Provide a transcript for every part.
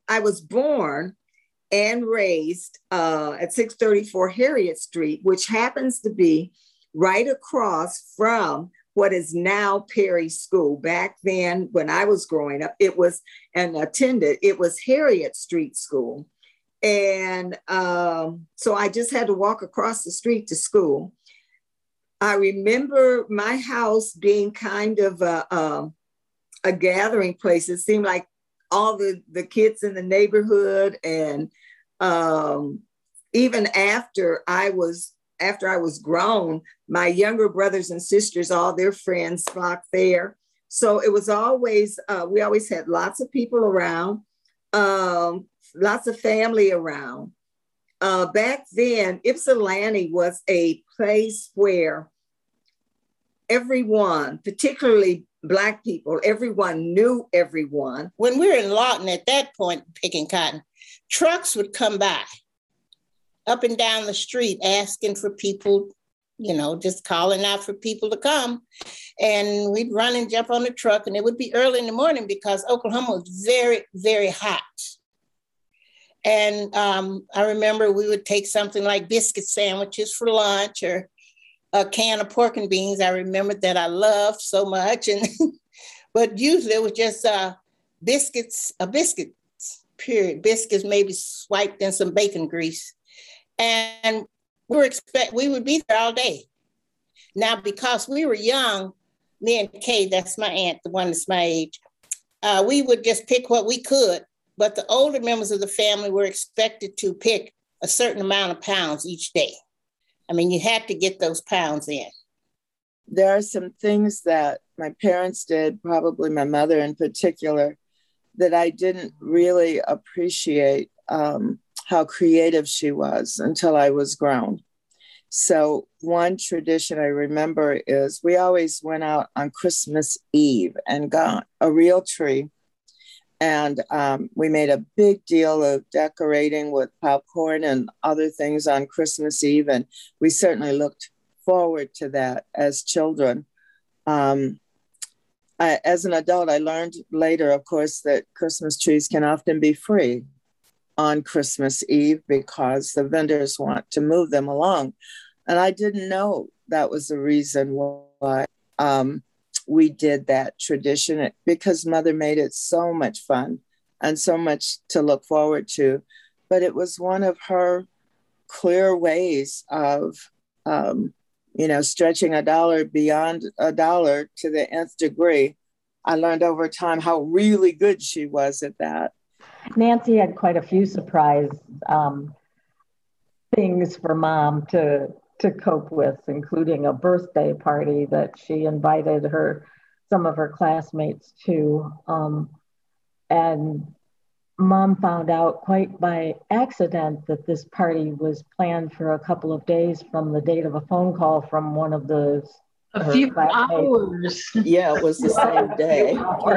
I was born and raised at 634 Harriet Street, which happens to be right across from what is now Perry School. Back then, when I was growing up, it was it was Harriet Street School. And so I just had to walk across the street to school. I remember my house being kind of a gathering place. It seemed like all the kids in the neighborhood, and even after I was grown, my younger brothers and sisters, all their friends flocked there. So it was always, we always had lots of people around, lots of family around. Back then, Ypsilanti was a place where everyone, particularly Black people, everyone knew everyone. When we were in Lawton at that point, picking cotton, trucks would come by up and down the street asking for people, you know, just calling out for people to come. And we'd run and jump on the truck, and it would be early in the morning because Oklahoma was very, very hot. And I remember we would take something like biscuit sandwiches for lunch, or a can of pork and beans. I remember that I loved so much. And but usually it was just biscuits, period. Biscuits maybe swiped in some bacon grease. And we would be there all day. Now, because we were young, me and Kay, that's my aunt, the one that's my age, we would just pick what we could. But the older members of the family were expected to pick a certain amount of pounds each day. I mean, you had to get those pounds in. There are some things that my parents did, probably my mother in particular, that I didn't really appreciate how creative she was until I was grown. So one tradition I remember is we always went out on Christmas Eve and got a real tree. And we made a big deal of decorating with popcorn and other things on Christmas Eve. And we certainly looked forward to that as children. As an adult, I learned later, of course, that Christmas trees can often be free on Christmas Eve because the vendors want to move them along. And I didn't know that was the reason why we did that tradition, because Mother made it so much fun and so much to look forward to. But it was one of her clear ways of, stretching a dollar beyond a dollar to the nth degree. I learned over time how really good she was at that. Nancy had quite a few surprise things for Mom to cope with, including a birthday party that she invited some of her classmates to. And Mom found out quite by accident that this party was planned for a couple of days from the date of a phone call from one of a few hours. Yeah, it was the same day.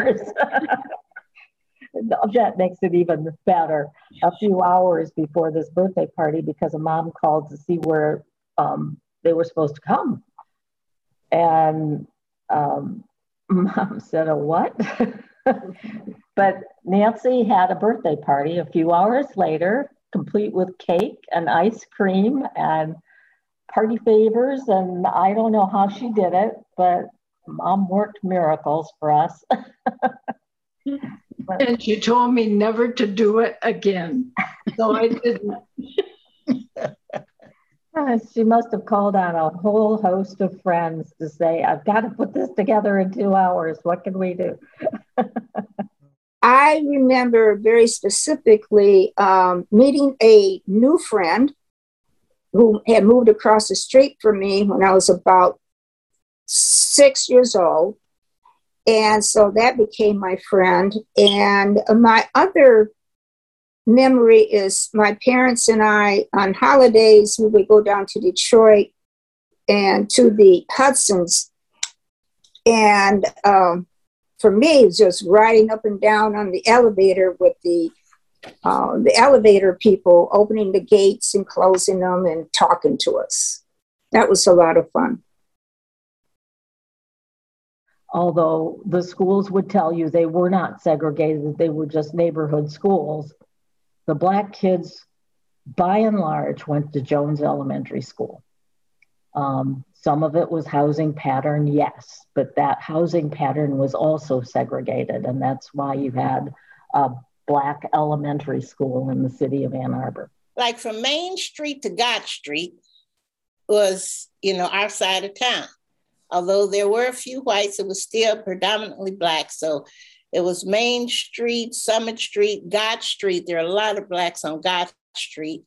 That makes it even better. A few hours before this birthday party, because a mom called to see where they were supposed to come. And Mom said, "A what?" But Nancy had a birthday party a few hours later, complete with cake and ice cream and party favors. And I don't know how she did it, but Mom worked miracles for us. And she told me never to do it again. So I didn't. She must have called on a whole host of friends to say, "I've got to put this together in 2 hours. What can we do?" I remember very specifically meeting a new friend who had moved across the street from me when I was about 6 years old. And so that became my friend. And my other memory is my parents and I, on holidays, we would go down to Detroit and to the Hudsons. And for me, it was just riding up and down on the elevator with the elevator people opening the gates and closing them and talking to us. That was a lot of fun. Although the schools would tell you they were not segregated, they were just neighborhood schools. the Black kids, by and large, went to Jones Elementary School. Some of it was housing pattern, yes, but that housing pattern was also segregated, and that's why you had a Black elementary school in the city of Ann Arbor. Like from Main Street to Gott Street was, our side of town. Although there were a few whites, it was still predominantly Black. So it was Main Street, Summit Street, Gott Street. There are a lot of Blacks on Gott Street.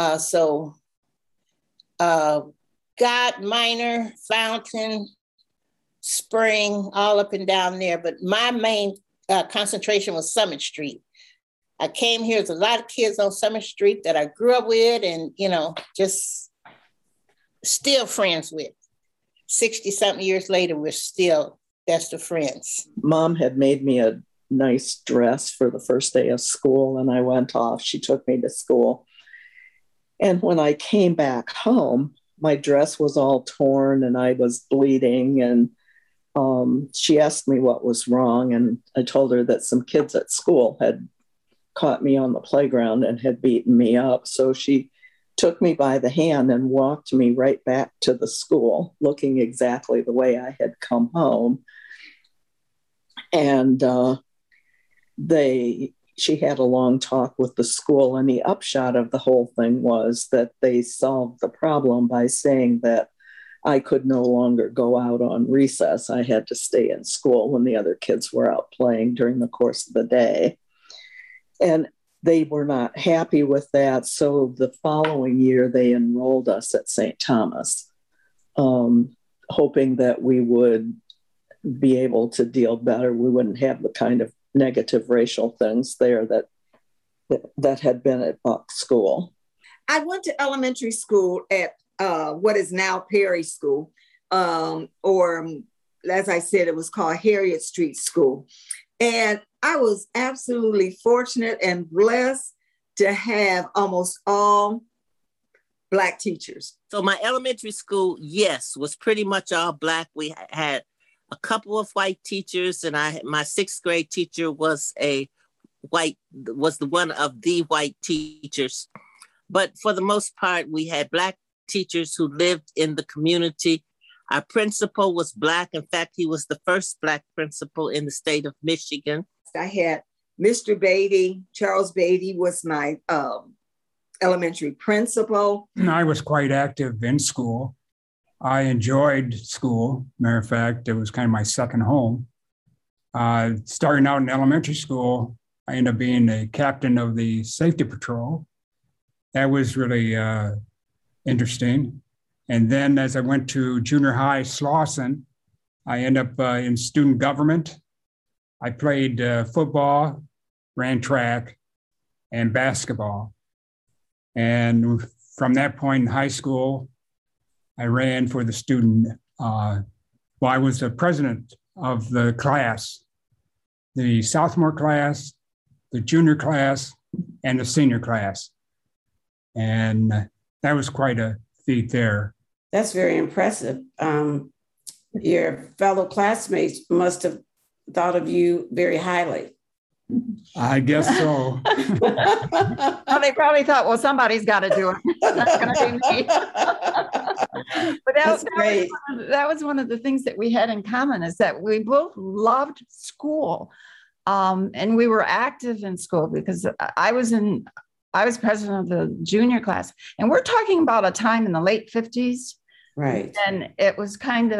Gott, Minor, Fountain, Spring, all up and down there. But my main concentration was Summit Street. I came here, there's a lot of kids on Summit Street that I grew up with and, just still friends with. 60-something years later, we're still best of friends. Mom had made me a nice dress for the first day of school, and I went off. She took me to school. And when I came back home, my dress was all torn and I was bleeding. And she asked me what was wrong. And I told her that some kids at school had caught me on the playground and had beaten me up. So she took me by the hand and walked me right back to the school, looking exactly the way I had come home. And she had a long talk with the school, and the upshot of the whole thing was that they solved the problem by saying that I could no longer go out on recess. I had to stay in school when the other kids were out playing during the course of the day. And they were not happy with that. So the following year, they enrolled us at St. Thomas, hoping that we would be able to deal better. We wouldn't have the kind of negative racial things there that had been at Buck School. I went to elementary school at what is now Perry School, or as I said, it was called Harriet Street School. And I was absolutely fortunate and blessed to have almost all Black teachers. So my elementary school, yes, was pretty much all Black. We had a couple of white teachers, and my sixth grade teacher was the one of the white teachers. But for the most part, we had Black teachers who lived in the community. Our principal was Black. In fact, he was the first Black principal in the state of Michigan. I had Mr. Beatty. Charles Beatty was my elementary principal. I was quite active in school. I enjoyed school. Matter of fact, it was kind of my second home. Starting out in elementary school, I ended up being a captain of the safety patrol. That was really interesting. And then as I went to junior high, Slauson, I ended up in student government. I played football, ran track, and basketball. And from that point in high school, I ran for the student. I was the president of the class, the sophomore class, the junior class, and the senior class. And that was quite a feat there. That's very impressive. Your fellow classmates must have thought of you very highly. I guess so. Well, they probably thought, well, somebody's got to do it. It's not going to be me. But that was one of the things that we had in common, is that we both loved school. And we were active in school because I was president of the junior class. And we're talking about a time in the late 50s. Right. And it was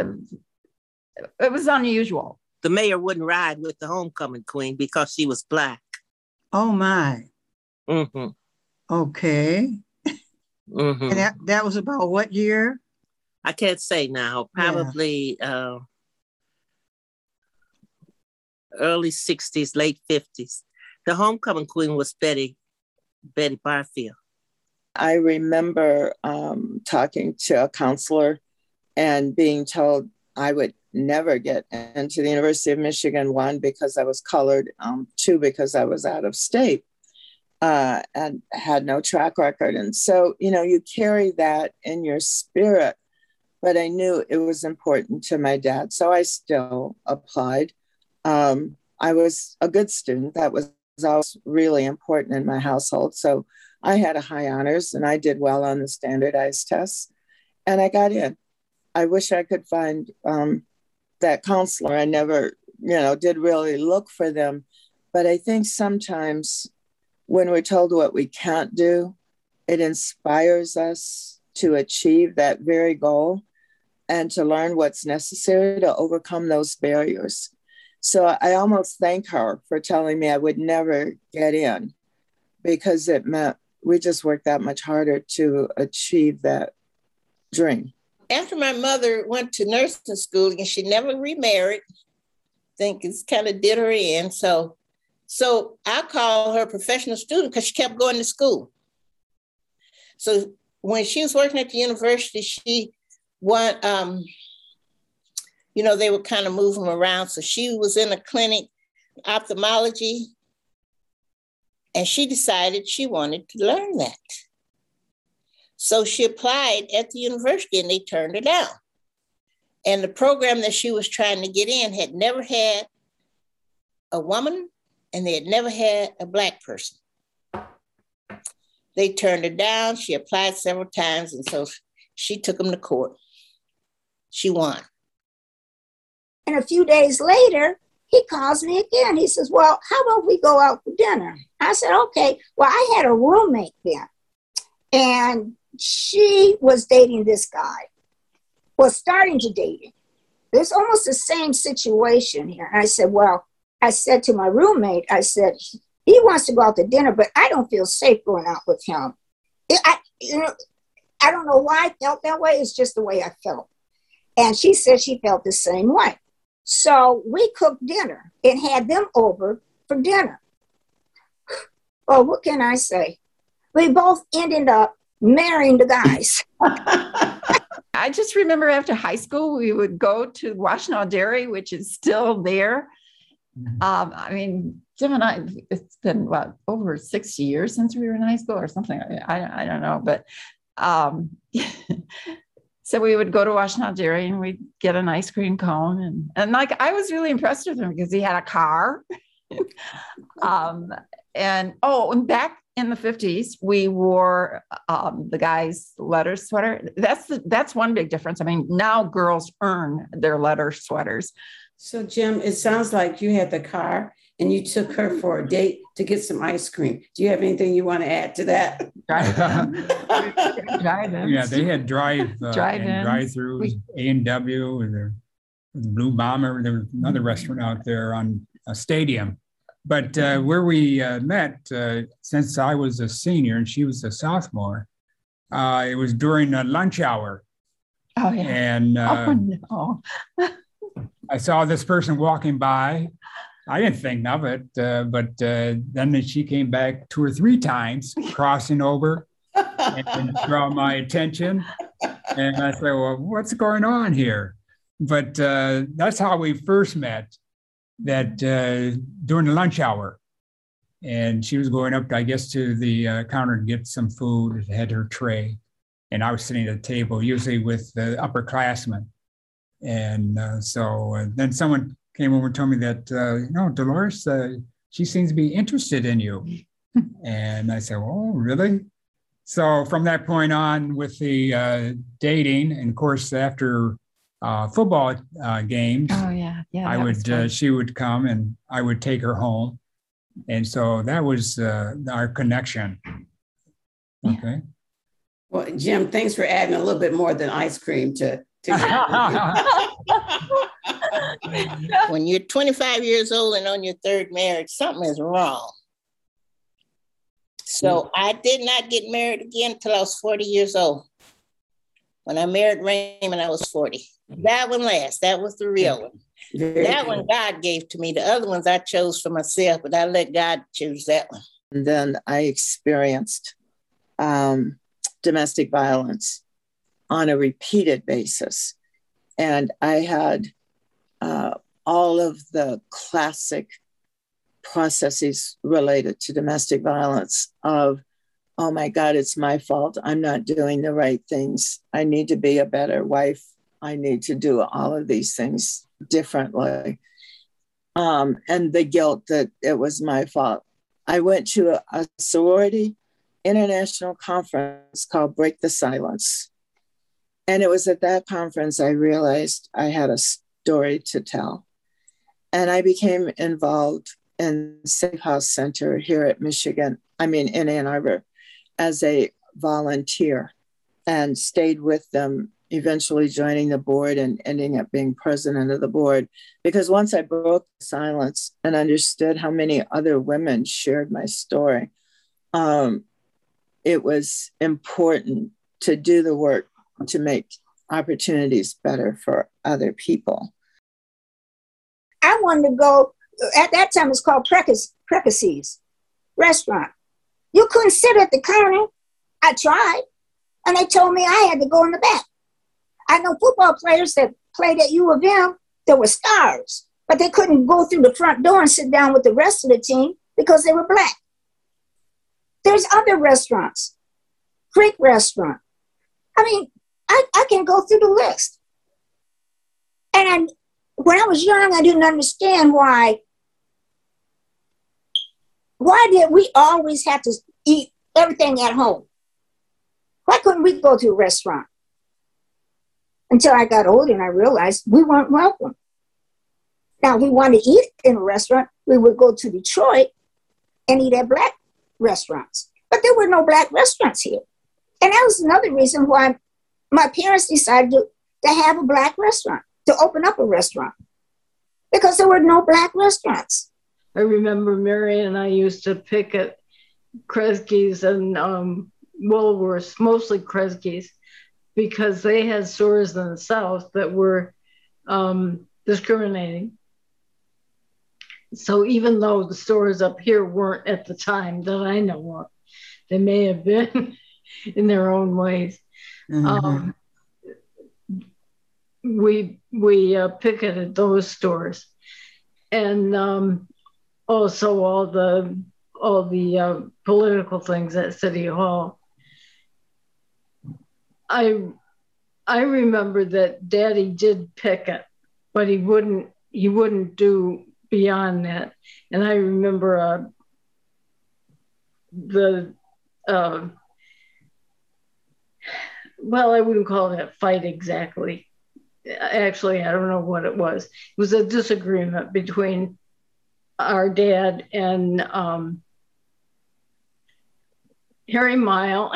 it was unusual. The mayor wouldn't ride with the homecoming queen because she was Black. Oh, my. Mm-hmm. Okay. Mm-hmm. And that was about what year? I can't say now. Probably early 60s, late 50s. The homecoming queen was Betty Barfield. I remember talking to a counselor and being told I would never get into the University of Michigan, 1, because I was colored, 2, because I was out of state and had no track record. And so, you carry that in your spirit, but I knew it was important to my dad. So I still applied. I was a good student. That was was always really important in my household. So I had a high honors and I did well on the standardized tests and I got in. I wish I could find that counselor. I never, did really look for them. But I think sometimes when we're told what we can't do, it inspires us to achieve that very goal and to learn what's necessary to overcome those barriers. So I almost thank her for telling me I would never get in, because it meant we just worked that much harder to achieve that dream. After my mother went to nursing school and she never remarried, I think it's kind of did her in. So I call her a professional student because she kept going to school. So when she was working at the university, she went, they would kind of move them around. So she was in a clinic, ophthalmology, and she decided she wanted to learn that. So she applied at the university and they turned her down. And the program that she was trying to get in had never had a woman and they had never had a Black person. They turned her down. She applied several times. And so she took them to court. She won. And a few days later, he calls me again. He says, well, how about we go out for dinner? I said, okay. Well, I had a roommate then. And she was dating this guy. Was starting to date him. It's almost the same situation here. And I said to my roommate, I said, he wants to go out to dinner, but I don't feel safe going out with him. I don't know why I felt that way. It's just the way I felt. And she said she felt the same way. So we cooked dinner and had them over for dinner. Well, what can I say? We both ended up marrying the guys. I just remember after high school, we would go to Washtenaw Dairy, which is still there. Jim and I, it's been over 60 years since we were in high school or something. I don't know, but so we would go to Washtenaw Dairy and we'd get an ice cream cone. And I was really impressed with him because he had a car. And back in the 50s, we wore the guy's letter sweater. That's one big difference. Now girls earn their letter sweaters. So Jim, it sounds like you had the car and you took her for a date to get some ice cream. Do you have anything you want to add to that? Drive-ins. Yeah, they had drive-throughs, A&W, and the Blue Bomber. There was another restaurant out there on a stadium. But where we met, since I was a senior and she was a sophomore, it was during a lunch hour. Oh, yeah. And no. I saw this person walking by. I didn't think of it, but then she came back 2 or 3 times, crossing over and draw my attention. And I said, well, what's going on here? But that's how we first met, that during the lunch hour. And she was going up, I guess, to the counter to get some food, had her tray. And I was sitting at a table, usually with the upperclassmen. And so then someone came over and told me that, Dolores, she seems to be interested in you. And I said, oh, really? So from that point on with the dating, and of course, after football games, she would come and I would take her home. And so that was our connection. Okay. Well, Jim, thanks for adding a little bit more than ice cream to When you're 25 years old and on your 3rd marriage, something is wrong. So I did not get married again until I was 40 years old. When I married Raymond, I was 40. That one last. That was the real one. That one God gave to me. The other ones I chose for myself, but I let God choose that one. And then I experienced domestic violence on a repeated basis. And I had all of the classic processes related to domestic violence of, oh my God, it's my fault. I'm not doing the right things. I need to be a better wife. I need to do all of these things differently. And the guilt that it was my fault I went to a sorority international conference called Break the Silence. And it was at that conference I realized I had a story to tell. And I became involved in Safe House Center here at in Ann Arbor, as a volunteer, and stayed with them, eventually joining the board and ending up being president of the board. Because once I broke the silence and understood how many other women shared my story, it was important to do the work to make opportunities better for other people. I wanted to go, at that time it's called Precacies restaurant. You couldn't sit at the counter. I tried, and they told me I had to go in the back. I know football players that played at U of M that were stars, but they couldn't go through the front door and sit down with the rest of the team because they were Black. There's other restaurants, Creek Restaurant. I mean, I can go through the list. And when I was young, I didn't understand why did we always have to eat everything at home? Why couldn't we go to a restaurant? Until I got older and I realized we weren't welcome. Now, if we wanted to eat in a restaurant, we would go to Detroit and eat at Black restaurants. But there were no Black restaurants here. And that was another reason why my parents decided to have a Black restaurant, to open up a restaurant, because there were no Black restaurants. I remember Mary and I used to pick at Kresge's and Woolworths, mostly Kresge's, because they had stores in the South that were discriminating. So even though the stores up here weren't at the time that I know of, they may have been in their own ways. Mm-hmm. We picketed those stores, and also all the political things at City Hall. I remember that Daddy did picket, but he wouldn't do beyond that. And I remember well, I wouldn't call it a fight exactly. Actually, I don't know what it was. It was a disagreement between our dad and Harry Mile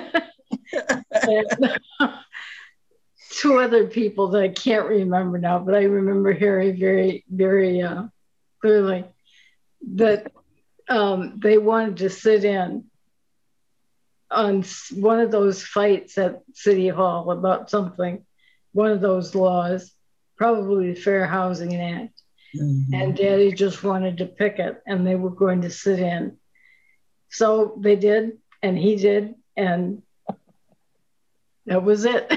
and two other people that I can't remember now, but I remember Harry very, very clearly, that they wanted to sit in on one of those fights at City Hall about something, one of those laws, probably the Fair Housing Act. Mm-hmm. And Daddy just wanted to picket, and they were going to sit in. So they did, and he did, and that was it.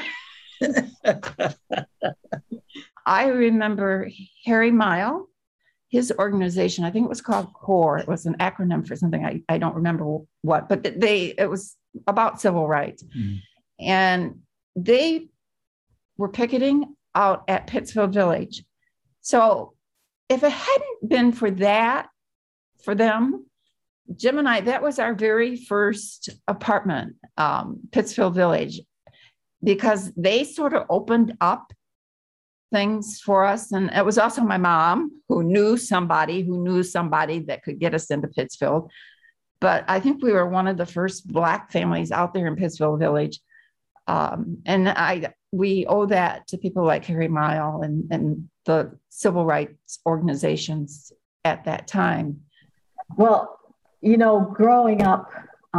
I remember Harry Mile, his organization, I think it was called CORE. It was an acronym for something. I don't remember what, but it was about civil rights. Mm. And they were picketing out at Pittsfield Village. So if it hadn't been for that, for them, Jim and I, that was our very first apartment, Pittsfield Village, because they sort of opened up things for us. And it was also my mom who knew somebody that could get us into Pittsfield. But I think we were one of the first Black families out there in Pittsfield Village. And we owe that to people like Harry Mile and the civil rights organizations at that time. Well, growing up,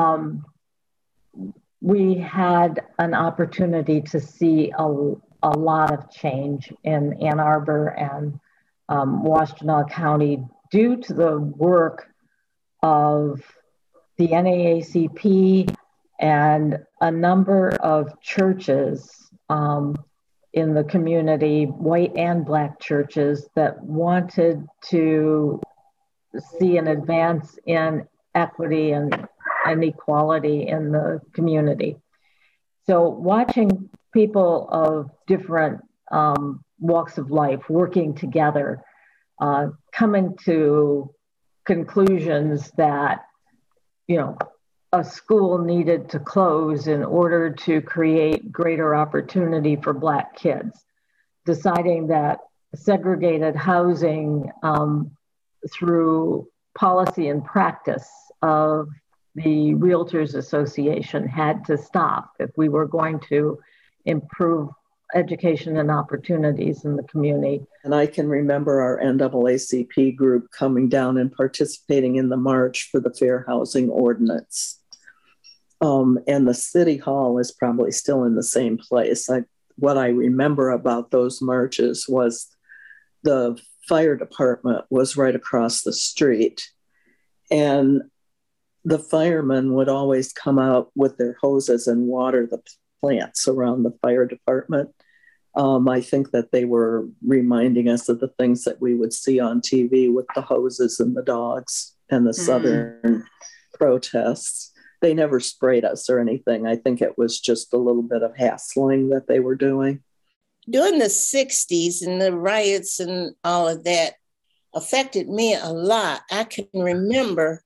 we had an opportunity to see a lot of change in Ann Arbor and Washtenaw County due to the work of the NAACP and a number of churches in the community, white and Black churches, that wanted to see an advance in equity and equality in the community. So watching people of different walks of life working together, coming conclusions that, a school needed to close in order to create greater opportunity for Black kids, deciding that segregated housing through policy and practice of the Realtors Association had to stop if we were going to improve education and opportunities in the community. And I can remember our NAACP group coming down and participating in the march for the Fair Housing Ordinance. And the City Hall is probably still in the same place. What I remember about those marches was the fire department was right across the street. And the firemen would always come out with their hoses and water the plants around the fire department. I think that they were reminding us of the things that we would see on TV with the hoses and the dogs and the Southern protests. They never sprayed us or anything. I think it was just a little bit of hassling that they were doing. During the 60s and the riots and all of that affected me a lot. I can remember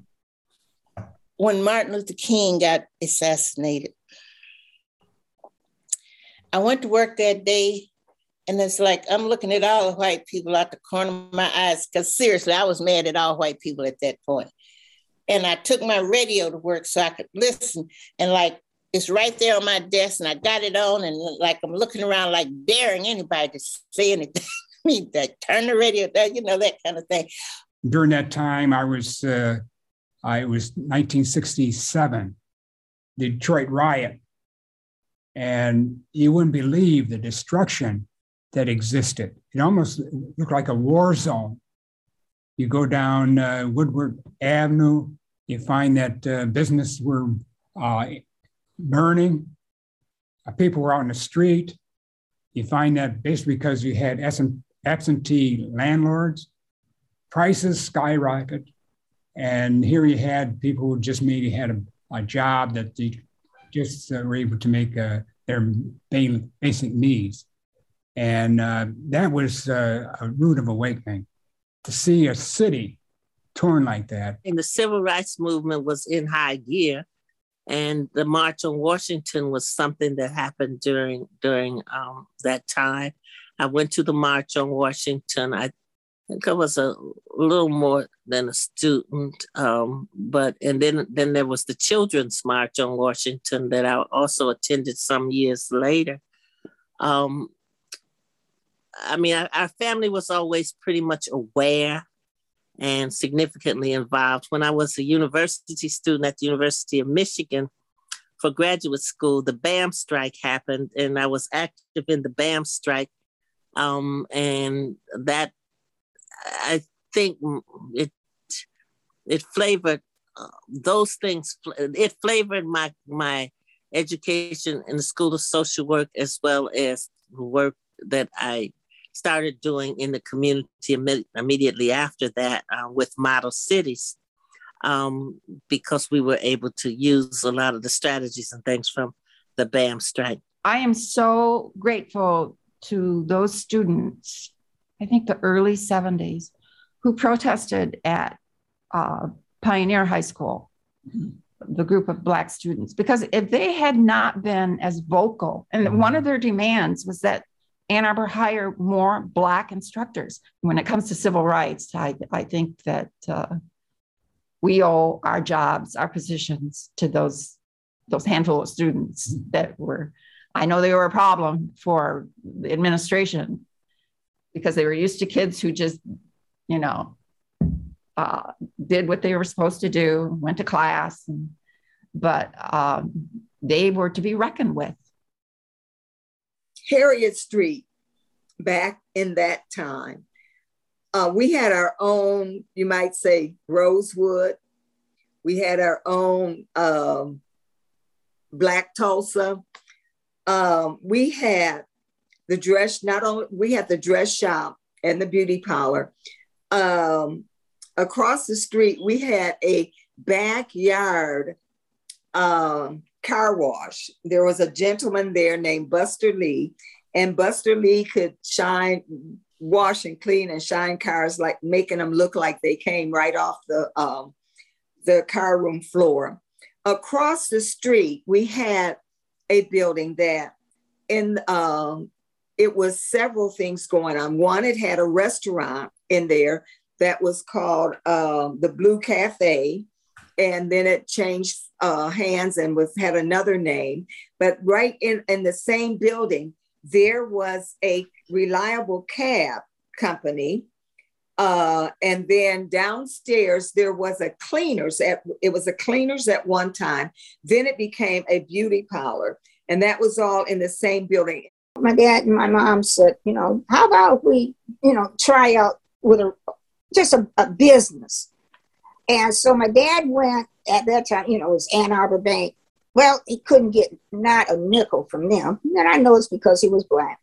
when Martin Luther King got assassinated. I went to work that day, and it's like I'm looking at all the white people out the corner of my eyes, because seriously, I was mad at all white people at that point. And I took my radio to work so I could listen, and like it's right there on my desk, and I got it on, and like I'm looking around like daring anybody to say anything. I mean, turn the radio down, that kind of thing. During that time, I was 1967, the Detroit riot. And you wouldn't believe the destruction that existed. It almost looked like a war zone. You go down Woodward Avenue, you find that businesses were burning, people were out in the street. You find that basically because you had absentee landlords, prices skyrocket. And here you had people who just maybe had a job that they just were able to make their basic needs. And that was a root of awakening, to see a city torn like that. And the civil rights movement was in high gear, and the March on Washington was something that happened during that time. I went to the March on Washington. I think I was a little more than a student, and then there was the Children's March on Washington that I also attended some years later. Our family was always pretty much aware and significantly involved. When I was a university student at the University of Michigan for graduate school, the BAM strike happened, and I was active in the BAM strike, and that, I think it flavored those things. It flavored my education in the School of Social Work, as well as the work that I started doing in the community immediately after that with Model Cities, because we were able to use a lot of the strategies and things from the BAM strike. I am so grateful to those students, I think the early 70s, who protested at Pioneer High School, the group of Black students, because if they had not been as vocal, and one of their demands was that Ann Arbor hire more Black instructors. When it comes to civil rights, I think that we owe our jobs, our positions to those handful of students that were, I know they were a problem for the administration, because they were used to kids who just, did what they were supposed to do, went to class, but they were to be reckoned with. Harriet Street, back in that time, we had our own, you might say, Rosewood. We had our own Black Tulsa. We had the dress, we had the dress shop and the beauty parlor. Across the street, we had a backyard car wash. There was a gentleman there named Buster Lee, and Buster Lee could shine wash and clean and shine cars, like making them look like they came right off the car room floor. Across the street, we had a building that it was several things going on. One, it had a restaurant in there that was called the Blue Cafe, and then it changed hands and had another name. But right in the same building, there was a Reliable Cab company. And then downstairs, there was a cleaners. It was a cleaners at one time. Then it became a beauty parlor. And that was all in the same building. My dad and my mom said, how about we, try out with just a business. And so my dad went at that time, it was Ann Arbor Bank. Well, he couldn't get not a nickel from them. And I know it's because he was Black.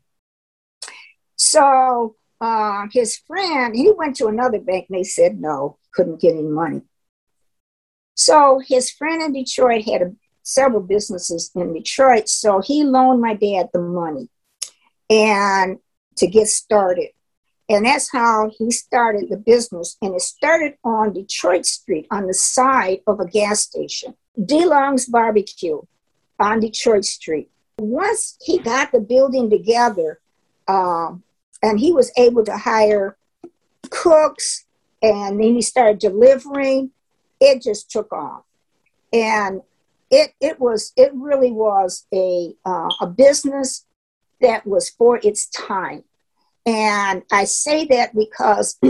So his friend, he went to another bank and they said no, couldn't get any money. So his friend in Detroit had several businesses in Detroit. So he loaned my dad the money and to get started. And that's how he started the business. And it started on Detroit Street on the side of a gas station, DeLong's Barbecue on Detroit Street. Once he got the building together, and he was able to hire cooks, and then he started delivering, it just took off. And it really was a business that was for its time. And I say that because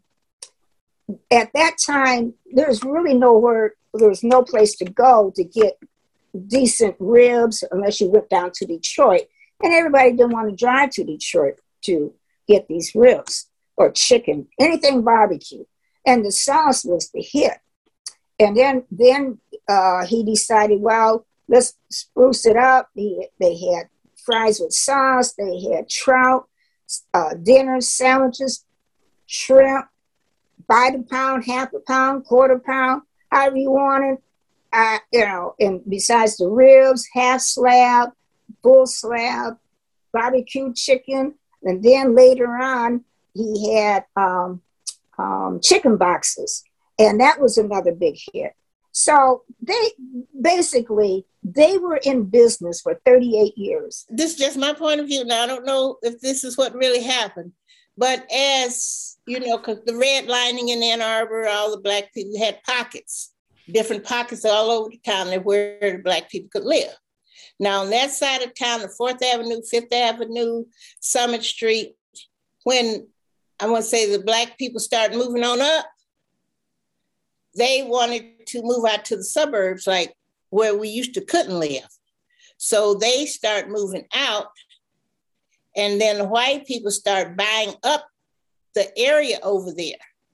at that time, there's really there's no place to go to get decent ribs unless you went down to Detroit. And everybody didn't want to drive to Detroit to get these ribs or chicken, anything barbecue. And the sauce was the hit. And then he decided, well, let's spruce it up. They had fries with sauce. They had trout, dinners, sandwiches, shrimp, by the pound, half a pound, quarter pound, however you wanted. And besides the ribs, half slab, full slab, barbecue chicken. And then later on, he had chicken boxes. And that was another big hit. So they were in business for 38 years. This is just my point of view. Now, I don't know if this is what really happened. But as, because the redlining in Ann Arbor, all the Black people had pockets, different pockets all over the town where the Black people could live. Now, on that side of town, the 4th Avenue, 5th Avenue, Summit Street, when I want to say the Black people started moving on up, they wanted to move out to the suburbs, like where we couldn't live. So they start moving out, and then the white people start buying up the area over there.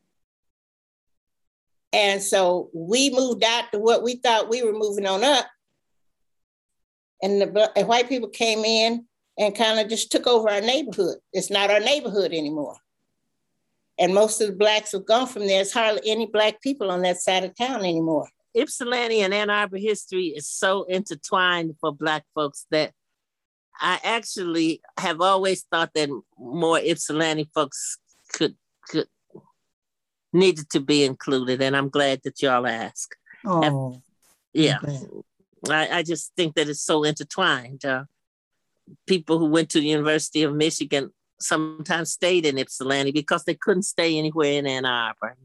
And so we moved out to what we thought we were moving on up. And the white people came in and kind of just took over our neighborhood. It's not our neighborhood anymore. And most of the Blacks have gone from there. There's hardly any Black people on that side of town anymore. Ypsilanti and Ann Arbor history is so intertwined for Black folks that I actually have always thought that more Ypsilanti folks needed to be included. And I'm glad that y'all ask. Oh, yeah. I just think that it's so intertwined. People who went to the University of Michigan sometimes stayed in Ypsilanti because they couldn't stay anywhere in Ann Arbor,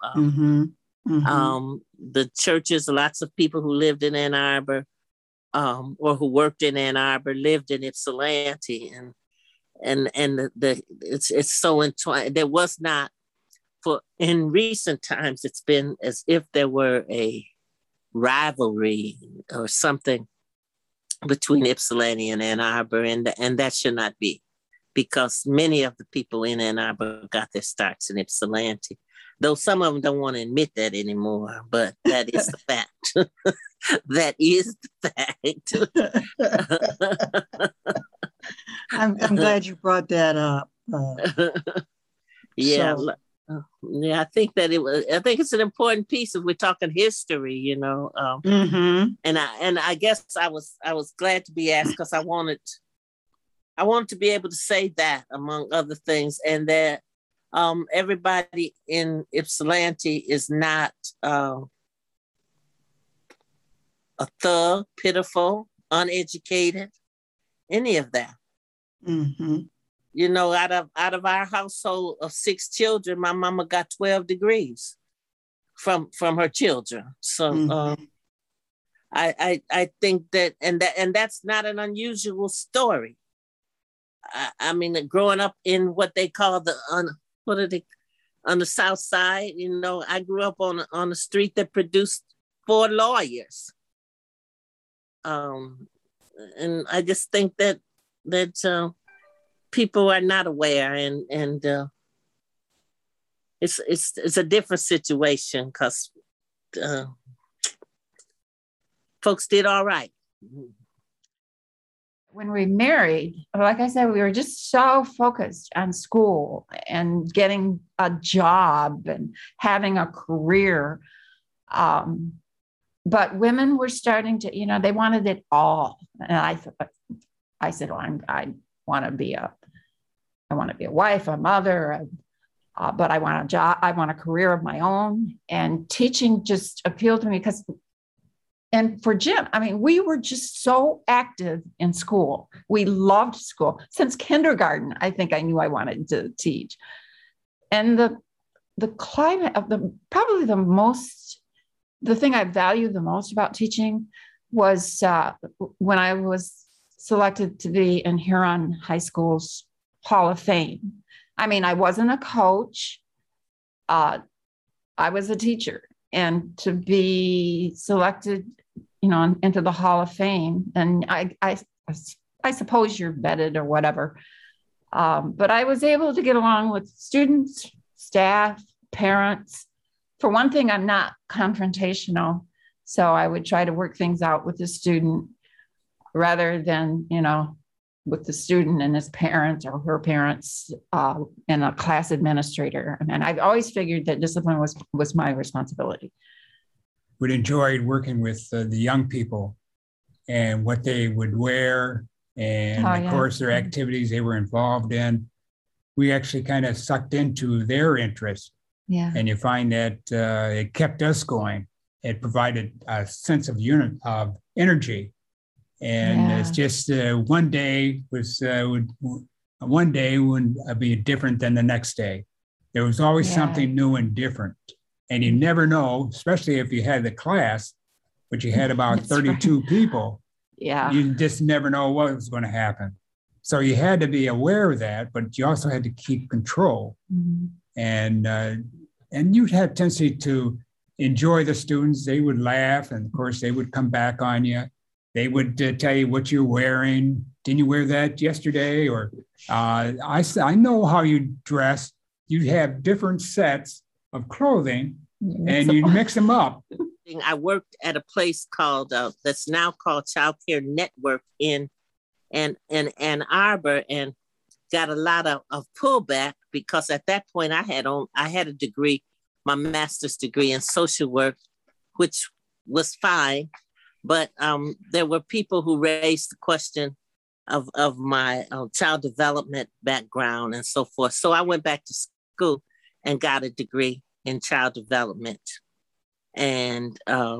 The churches, lots of people who lived in Ann Arbor or who worked in Ann Arbor lived in Ypsilanti, and it's so entwined. There was not, in recent times, it's been as if there were a rivalry or something between Ypsilanti and Ann Arbor, and that should not be, because many of the people in Ann Arbor got their starts in Ypsilanti, though some of them don't want to admit that anymore, but that is the fact. That is the fact. I'm glad you brought that up. Yeah. So. Yeah, I think it's an important piece if we're talking history, And I guess I was glad to be asked because I wanted I wanted to be able to say that, among other things, and that everybody in Ypsilanti is not a thug, pitiful, uneducated, any of that. Mm-hmm. You know, out of our household of 6 children, my mama got 12 degrees from her children. So I think that that's not an unusual story. I mean, growing up in what they call on the South Side, you know, I grew up on a street that produced 4 lawyers. And I just think that people are not aware, and it's a different situation because folks did all right. When we married, like I said, we were just so focused on school and getting a job and having a career. But women were starting to, you know, they wanted it all. And I said, well, I want to be a wife, a mother, but I want a job. I want a career of my own. And teaching just appealed to me and for Jim, I mean, we were just so active in school. We loved school. Since kindergarten, I think I knew I wanted to teach. And the climate of the thing I valued the most about teaching was when I was selected to be in Huron High School's Hall of Fame. I mean, I wasn't a coach. I was a teacher. And to be selected, you know, into the Hall of Fame, and I suppose you're vetted or whatever, but I was able to get along with students, staff, parents. For one thing, I'm not confrontational, so I would try to work things out with the student rather than, you know, with the student and his parents or her parents and a class administrator. I mean, I've always figured that discipline was my responsibility. We enjoyed working with the young people and what they would wear and of course their activities they were involved in. We actually kind of sucked into their interests. Yeah. And you find that it kept us going. It provided a sense of energy. And it's just one day wouldn't be different than the next day. There was always something new and different. And you never know, especially if you had the class, which you had about 32 people. Yeah. You just never know what was going to happen. So you had to be aware of that, but you also had to keep control. Mm-hmm. And you'd have tendency to enjoy the students. They would laugh, and of course they would come back on you. They would tell you what you're wearing. Didn't you wear that yesterday? Or I know how you dress. You have different sets of clothing, and you mix them up. I worked at a place called that's now called Child Care Network in Ann Arbor, and got a lot of pullback because at that point I had a degree, my master's degree in social work, which was fine. But there were people who raised the question of my child development background and so forth. So I went back to school and got a degree in child development and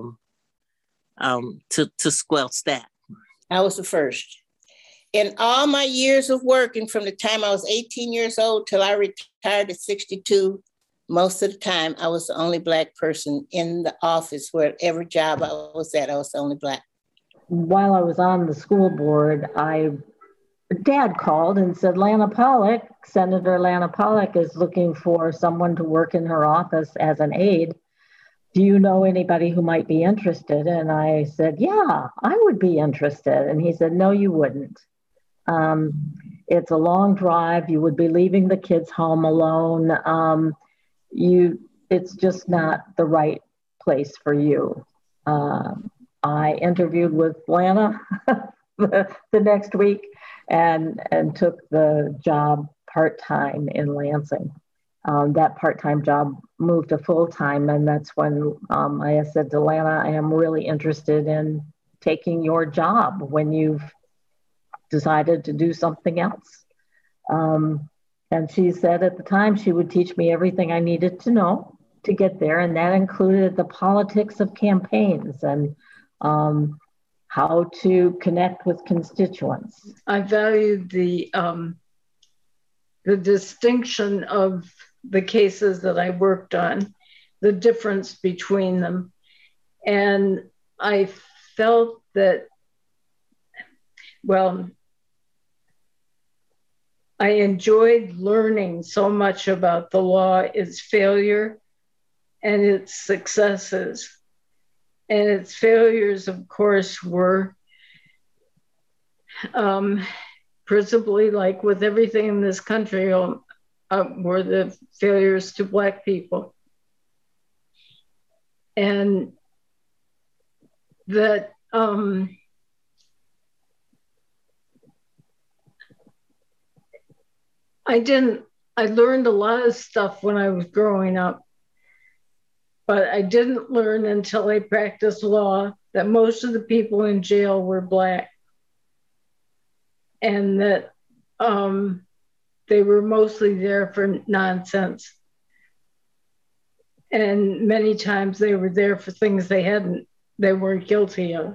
to squelch that. I was the first. In all my years of working, from the time I was 18 years old till I retired at 62, most of the time I was the only Black person in the office. Wherever job I was at, I was the only Black. While I was on the school board, Dad called and said, Senator Lana Pollock is looking for someone to work in her office as an aide. Do you know anybody who might be interested? And I said, yeah, I would be interested. And he said, no, you wouldn't. It's a long drive. You would be leaving the kids home alone. It's just not the right place for you. I interviewed with Lana the next week and took the job part-time in Lansing. That part-time job moved to full-time, and that's when I said to Lana, I am really interested in taking your job when you've decided to do something else. And she said at the time she would teach me everything I needed to know to get there. And that included the politics of campaigns and how to connect with constituents. I valued the distinction of the cases that I worked on, the difference between them. And I felt that, well, I enjoyed learning so much about the law, its failure and its successes. And its failures, of course, were principally, like with everything in this country, were the failures to Black people. And that I learned a lot of stuff when I was growing up, but I didn't learn until I practiced law that most of the people in jail were Black, and that they were mostly there for nonsense. And many times they were there for things they weren't guilty of.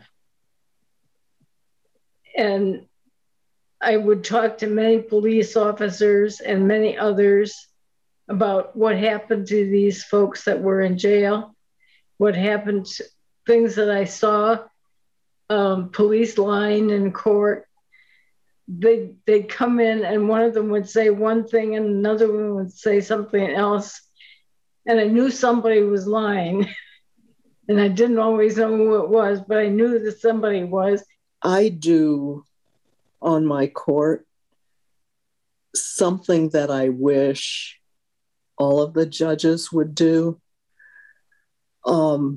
And I would talk to many police officers and many others about what happened to these folks that were in jail, what happened to things that I saw, police lying in court. They'd come in and one of them would say one thing and another one would say something else. And I knew somebody was lying. And I didn't always know who it was, but I knew that somebody was. I do on my court something that I wish all of the judges would do. One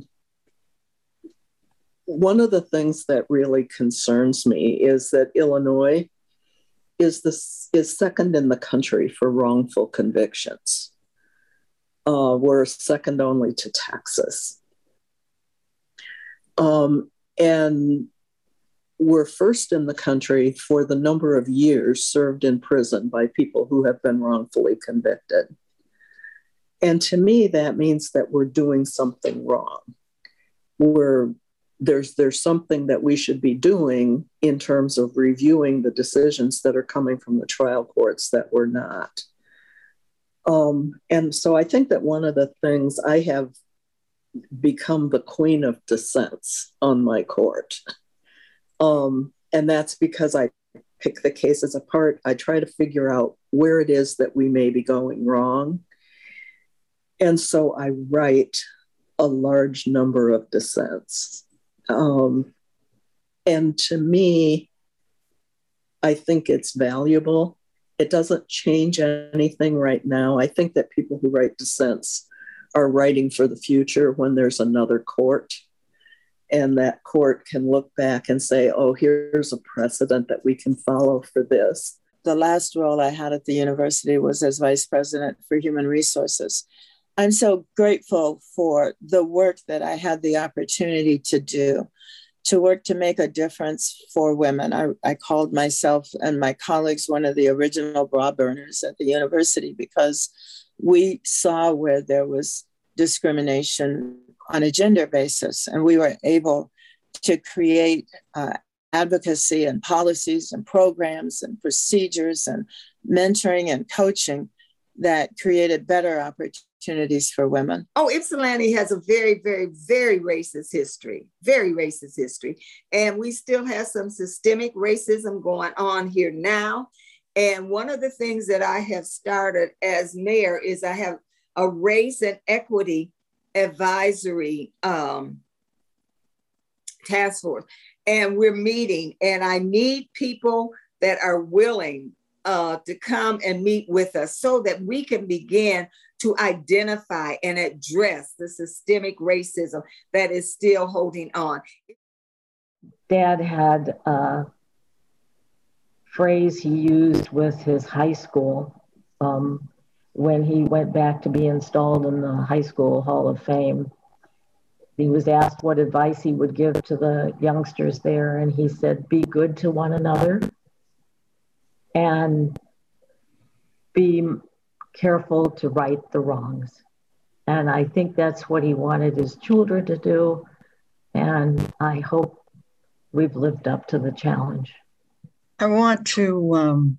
of the things that really concerns me is that Illinois is second in the country for wrongful convictions. We're second only to Texas. And we're first in the country for the number of years served in prison by people who have been wrongfully convicted. And to me, that means that we're doing something wrong. There's something that we should be doing in terms of reviewing the decisions that are coming from the trial courts that we're not. And so I think that one of the things, I have become the queen of dissents on my court. And that's because I pick the cases apart. I try to figure out where it is that we may be going wrong. And so I write a large number of dissents. And to me, I think it's valuable. It doesn't change anything right now. I think that people who write dissents are writing for the future when there's another court. And that court can look back and say, oh, here's a precedent that we can follow for this. The last role I had at the university was as vice president for human resources. I'm so grateful for the work that I had the opportunity to do, to work to make a difference for women. I called myself and my colleagues one of the original bra burners at the university because we saw where there was discrimination on a gender basis, and we were able to create advocacy and policies and programs and procedures and mentoring and coaching that created better opportunities for women. Oh, Ypsilanti has a very, very, very racist history, very racist history. And we still have some systemic racism going on here now. And one of the things that I have started as mayor is I have a race and equity advisory task force. And we're meeting, and I need people that are willing to come and meet with us so that we can begin to identify and address the systemic racism that is still holding on. Dad had a phrase he used with his high school when he went back to be installed in the High School Hall of Fame. He was asked what advice he would give to the youngsters there, and he said, be good to one another and be careful to right the wrongs. And I think that's what he wanted his children to do. And I hope we've lived up to the challenge. I want to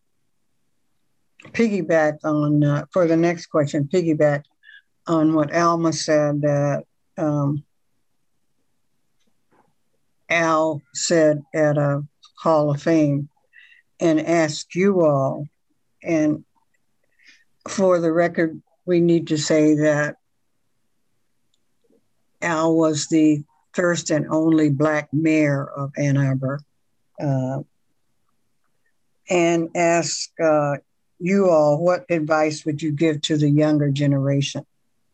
piggyback on, for the next question, piggyback on what Alma said, that Al said at a Hall of Fame, and ask you all, and for the record, we need to say that Al was the first and only Black mayor of Ann Arbor, and ask you all, what advice would you give to the younger generation?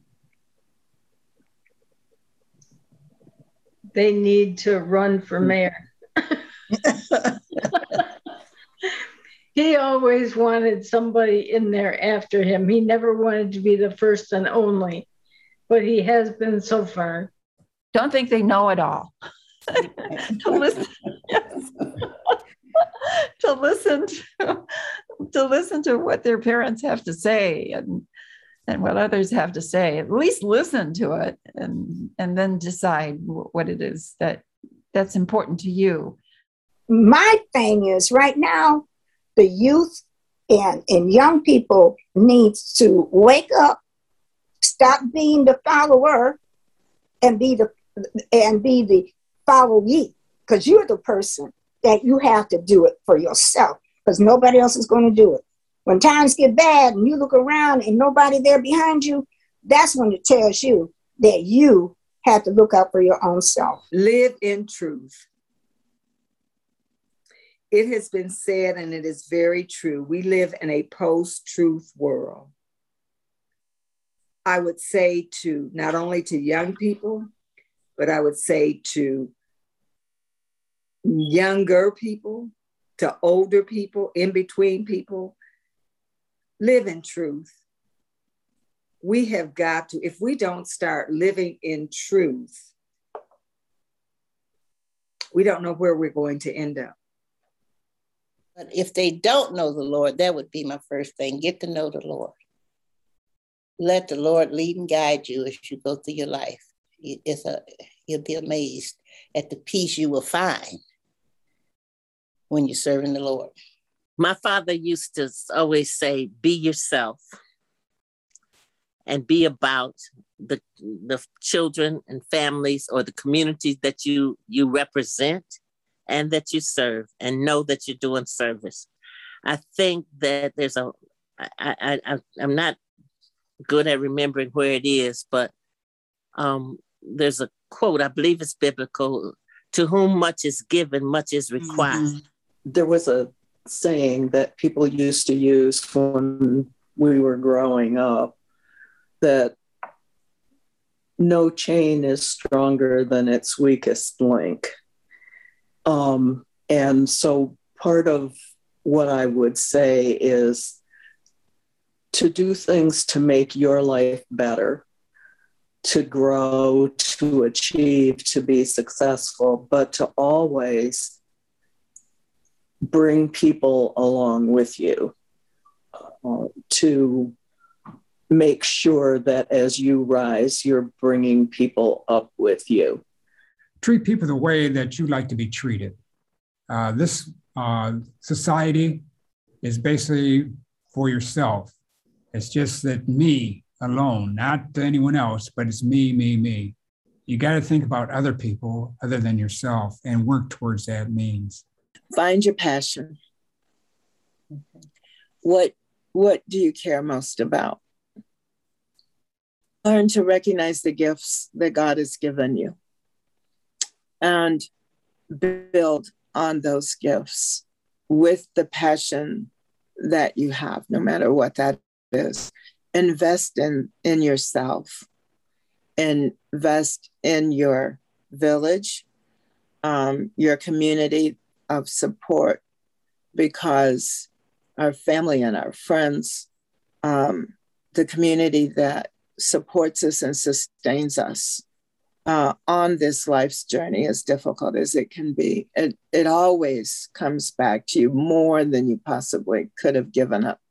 They need to run for mayor. He always wanted somebody in there after him. He never wanted to be the first and only, but he has been so far. Don't think they know it all. to listen, to listen to what their parents have to say and what others have to say. At least listen to it and then decide what it is that's important to you. My thing is right now, the youth and young people needs to wake up, stop being the follower, and be the followee, because you're the person that you have to do it for yourself, because nobody else is going to do it. When times get bad and you look around and nobody there behind you, that's when it tells you that you have to look out for your own self. Live in truth. It has been said, and it is very true, we live in a post-truth world. I would say to not only to young people, but I would say to younger people, to older people, in between people, live in truth. We have got to, if we don't start living in truth, we don't know where we're going to end up. But if they don't know the Lord, that would be my first thing. Get to know the Lord. Let the Lord lead and guide you as you go through your life. You'll be amazed at the peace you will find when you're serving the Lord. My father used to always say, be yourself and be about the children and families or the communities that you represent and that you serve, and know that you're doing service. I think that there's I'm not good at remembering where it is, but there's a quote, I believe it's biblical, to whom much is given, much is required. Mm-hmm. There was a saying that people used to use when we were growing up, that no chain is stronger than its weakest link. And so part of what I would say is to do things to make your life better, to grow, to achieve, to be successful, but to always bring people along with you, to make sure that as you rise, you're bringing people up with you. Treat people the way that you like to be treated. This society is basically for yourself. It's just that me alone, not anyone else, but it's me, me, me. You got to think about other people other than yourself and work towards that means. Find your passion. What do you care most about? Learn to recognize the gifts that God has given you and build on those gifts with the passion that you have, no matter what that is. Invest in yourself, invest in your village, your community of support, because our family and our friends, the community that supports us and sustains us, on this life's journey, as difficult as it can be, it always comes back to you more than you possibly could have given up